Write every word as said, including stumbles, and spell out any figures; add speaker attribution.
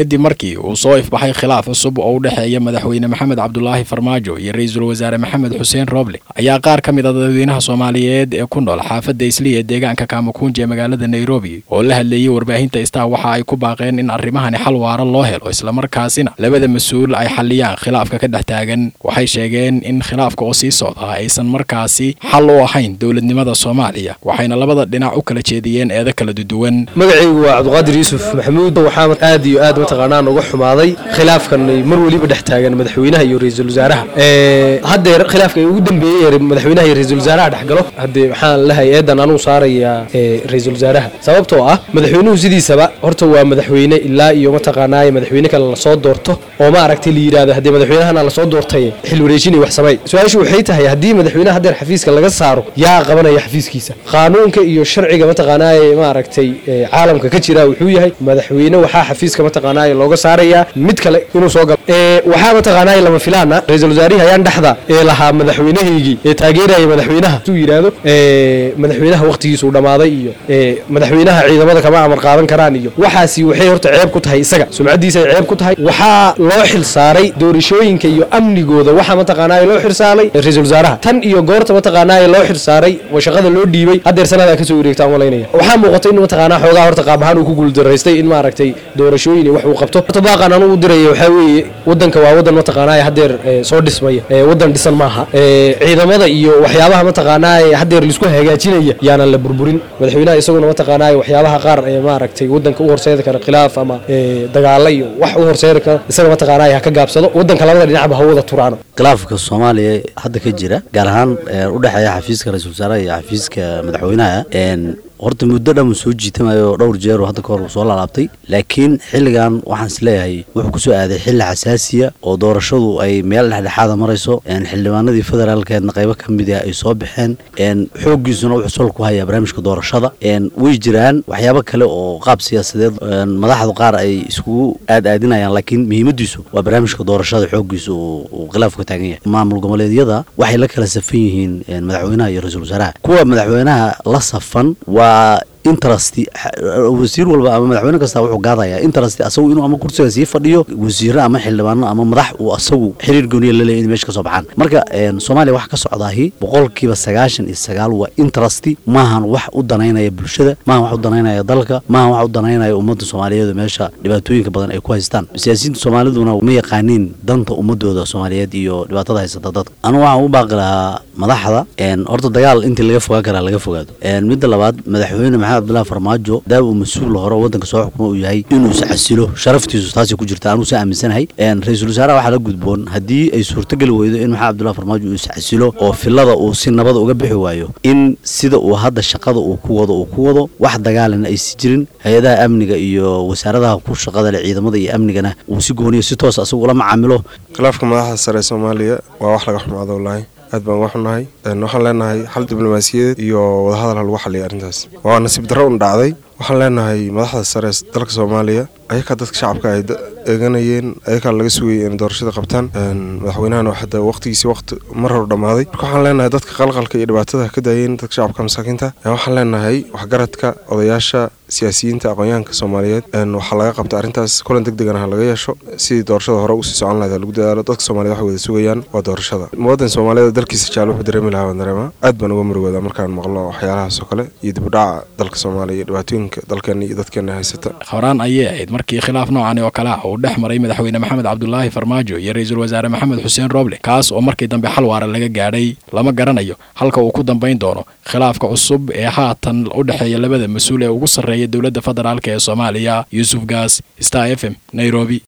Speaker 1: kadib markii uu soo ifbaxay khilaaf cusub oo u dhexeeya madaxweyne maxamed cabdulaahi farmaajo iyo ra'iisul wasaare maxamed xuseen roble ayaa qaar ka mid ah dadweynaha Soomaaliyeed ee ku nool xaafadda Islii ee deegaanka Kamukunji ee magaalada Nairobi oo la hadlayay warbaahinta Star waxa ay ku baaqeen in arrimahani xal waara loo helo isla markaasina labada mas'uul ay xaliyaan khilaafka ka dhex taagan waxay sheegeen in khilaafka oo sii socda aysan markaasi xal u ahayn dawladnimada Soomaaliya waxayna labada dhinac u kala jeediyeen eeda kala duwan
Speaker 2: magacaygu waa Cabdiqaadir Yuusuf Maxamuud waxaan aad iyo aad mataqaanaan uga xumaaday khilaafkan mar waliba dhex taagan madaxweynaha iyo ra'iisul wasaaraha ee hadda khilaafka ugu dambeeyay madaxweynaha iyo ra'iisul wasaaraha dhex galo hadda waxaan lahay eedan anu saaraya ra'iisul wasaaraha sababtoo ah madaxweynuhu sidiisaba horta waa madaxweyne ilaa iyo mataqaanaa madaxweyne kale la soo doorto oo ma aragtay la yiraahdo hadda madaxweynahana la soo doortay xil wareejin wax samay su'aashu waxay tahay hadii madaxweynaha hadda xafiiska laga saaro yaa qabanaya xafiiskiisa qaanuunka iyo sharciga mataqaanaa ma aragtay caalamka ka jira wuxuu yahay madaxweyne waxa xafiiska mataqaanaa looga saaraya mid kale inuu soo galo ee waxa mataqaanaa lama filaana ra'iisul wasaarihi ayaan dhaxda ee lahaa madaxweynahaygi ee taageeraya madaxweynaha uu yiraahdo ee madaxweynaha waqtigiisu u dhamaaday iyo ee madaxweynaha ciidamada kama amar qaadan karaan iyo waxaasi waxay horta ceeb ku tahay isaga sumcadiisa ay ceeb ku tahay waxa loo xil saaray doorashooyinka iyo amnigooda waxa mataqaanaa loo xil saaray ra'iisul wasaaraha tan iyo goorta mataqaanaa loo xil saaray shaqada loo dhiibay hadeer sanada ka soo wareegtaan walaynaya waxa muuqata in mataqaanaa xoogaa horta qaab ahaan uu ku guuldareystay in ma aragtay doorashooyin wax uu qabto tabaaqan anu u diray waxa weeye wadanka waa wadan mataqaanaa hadeer soo dhismaya wadan dhisan maaha ciidamada iyo waxyaabaha mataqaanaa hadeer la isku hagaajinaya yaana la burburin madaxweynaha isaguna mataqaanaa waxyaabaha qaar ee ma aragtay wadanka u horseedi kara khilaaf ama dagaal iyo wax u horseedi kara isaga mataqaanaa ka gaabsado wadanka labada dhinacba ha wada turaan
Speaker 3: khilaafka Soomaaliya hadda ka jira gaar ahaan u dhaxeeya xafiiska ra'iisul wasaaraha iyo xafiiska madaxweynaha een horta muddo dhan soo jiitamayo dhowr jeer oo hadda ka hor soo laabtay laakiin xilligan waxaan isleeyahay wuxuu ku soo aaday xilli xasaasiya oo doorashadu ay meel dhexdhexaad marayso een xildhibaanadii federaalkeedna qaybo ka mid ah ay soo baxeen een xoogiisuna wuxuu soo ku hayaa barnaamijka doorashada een way jiraan waxyaabo kale oo qaab siyaasadeed madaxdu qaar ay isku aad aadinayaan laakiin muhiimadiisu waa barnaamijka doorashada xoogiisu oo khilaaf ka taagan yahay maamul goboleedyada waxay la kala safan yihiin madaxweynaha iyo ra'iisul wasaaraha kuwa madaxweynaha la safan waa interest wasiir walba ama madaxweyne kasta wuxuu gaadaya interest asagu inuu ama kursiga sii fadhiyo wasiir ama xildhibaan ama madax uu asagu xiriir gooniye la leeyahay meesha ka soo baxaan marka Soomaaliya wax ka socdaahi boqolkiiba sagaashan iyo sagaal waa interest maahan wax u danaynaya bulshada maahan wax u danaynaya dalka maahan wax u danaynaya ummadda Soomaaliyeed meesha dhibaatooyinka badan ay ku haystaan siyaasiyiinta Soomaaliduna ma yaqaaniin danta ummadooda Soomaaliyeed iyo dhibaatada haysata dadka anu waxaan u baaqi lahaa madaxda een horta dagaal intii laga fogaa kara laga fogaado een mid labaad madaxweyne Abdullah Farmaajo daaw uu mas'uul hore wadanka soo xukumo uu yahay inuu saxasilo sharaftiisu taasi ku jirta aanu saamisanahay een ra'iisul wasaaraha waxa la gudboon hadii ay suurtagal weydo in maxaa Abdullah Farmaajo uu saxasilo oo filada uu si nabad uga bixi waayo in sida uu hadda shaqada uu ku wado uu ku wado wax dagaalana ay si jirin hay'adaha amniga iyo wasaaradaha ku shaqada leh ciidamada iyo amnigana uu si gooniyo si toos ah asugu la macaamilo
Speaker 4: khilaafka madaxda sare Soomaaliya waa wax laga xumaado wallahi aad baan wax nahay waxaan leenahay xal diblomaasiyadeed iyo wada hadal lagu xalliyo arintaas waa nasiib darro u dhacday waxaan leenahay madaxda sare dalka Soomaaliya ayaka dadka shacabka ay eeganayeen ayaka laga sugayay in doorashada qabtaan madaxweynaha waxa waqtigiisa waqti mar hor dhamaaday waxaan leenahay dadka qalqalka iyo dhibaatada ka daayeen dadka shacabka masaakiinta waxaan leenahay waxgaradka odayaasha siyaasiyiinta aqoonyahanka Soomaaliyeed een waxa laga qabta arintaas kulan degdeg ah laga yeesho si doorashada hore u sii socon lahayd lagu dadaalo dadka Soomaaliyeed wax wada sugayaan waa doorashada muwaadin Soomaaliyeed dalkiisa jecel wuxuu dareemi lahaa dareema aad baan uga murugooda markaan maqlo waxyaalahaas oo kale iyo dib u dhaca dalka Soomaaliya iyo dhibaatooyinka dalkeena iyo dadkeena haysata
Speaker 1: qoraan ayay ahayd markii khilaaf noocan oo kale ah uu dhex maray madaxweyne maxamed cabdulaahi farmaajo iyo ra'iisul wasaare maxamed xuseen roble kaas oo markii dambe xal waara laga gaadhay lama garanayo halka uu ku dambeyn doono khilaafka cusub ee haatan u dhaxeeya labada mas'uul ee ugu sareeya dawladda federaalka ee Soomaaliya Yusuf Gaas Star F M Nairobi.